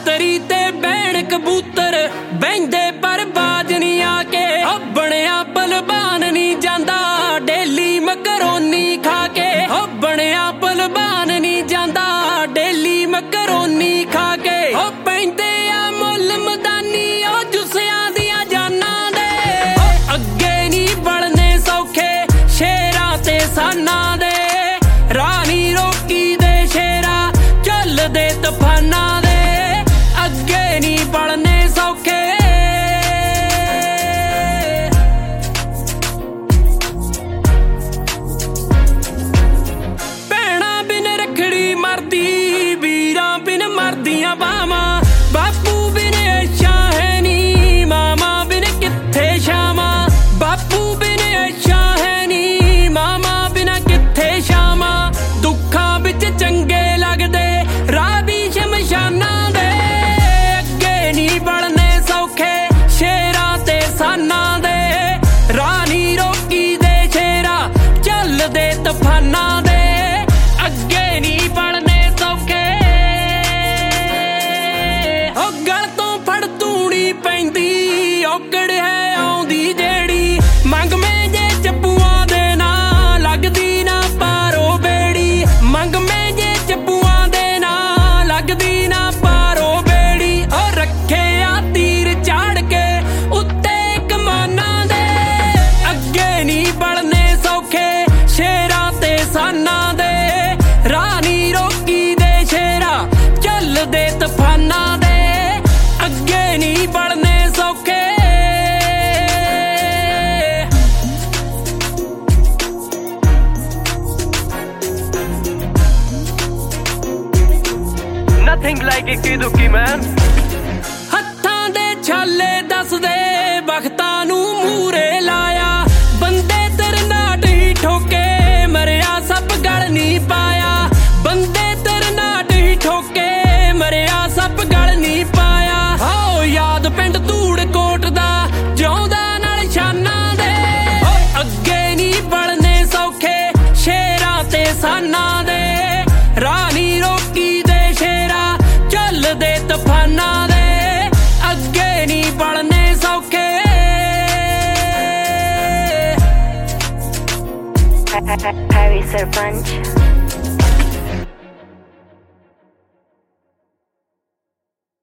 छतरी ते बैण कबूतर बहिंदे पर बाज नहीं आके बणिया पलवान नहीं जांदा डेली मकरोनी खा के बणिया पलवान नहीं जांदा डेली मकरोनी खा के पैंदे आ मुल मदानी जुसियां दियां जानां दे अगे नहीं बढ़ने सौखे शेरां ते सानां दे रानी रोकी दे शेरा चल दे तूफानां दे अगे नहीं बढ़ने सौखे भैणा बिन रखड़ी मरदी वीरां बिन मरदियां बावां बापू बिन ऐशा है नी मामा बिन कित्थे शामा बापू बिन ऐशा है नी मामा बिन कित्थे शामा दुखां विच चंगे लगदे राह भी शमशानां दे अगे नहीं बढ़ने सौखे शेरां ते सानां दे रानी रोकी दे शेरा चल दे तूफानां दे अगे नहीं बढ़ने सौखे गल तो फड़ तूड़ी पैंदी औकड़ है आउंदी जेड़ी मंग में जे चप्पूआं दे ना लगदी ना पारो बेड़ी मंग में जे चप्पूआं दे ना लगदी ना पारो बेड़ी रखे आ तीर चाड़ के उत्ते कमानां दे अगे नहीं बढ़ने सौखे शेरां ते सानां दे रानी रोकी दे शेरा चल दे तूफानां दे अगे नहीं बढ़ने सौखे Nothing like Ikki Dukki, man. हत्थां दे छाले दस दे बख्तां नूं मूरे लाया बंदे तरनाट ही ठोके मरिया सप गल नहीं पाया बंदे तरनाट ही ठोके मरिया सप गल नहीं पाया आओ याद पिंड धूड़ कोट दा जिउंदा नाल शानां दे अगे नहीं बढ़ने सौखे शेरां ते सानां दे रानी रोकी दे शेरा चल दे तूफानां दे अगे नहीं बढ़ने सौखे Harry Sarpanch.